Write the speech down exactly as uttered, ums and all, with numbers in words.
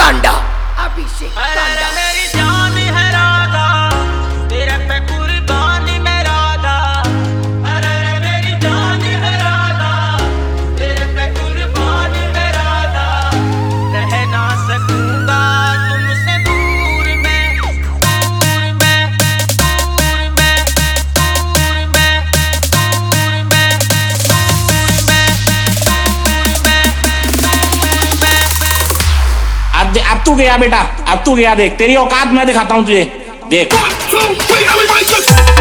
कांडा, अभिषेक कांडा। मेरी जान है राधा, तेरे पे कुर्बानी मैं राधा। अरे मेरी जान है राधा, तेरे पे कुर्बानी मैं राधा। रह ना सकूंगा तुमसे दूर मैं, दूर मैं, दूर मैं, दूर मैं, दूर मैं, दूर मैं, दूर मैं, दूर मैं। अब दे- अब तू गया बेटा, अब तू गया। देख तेरी औकात मैं दिखाता हूँ तुझे, देख। One, two, three, everybody just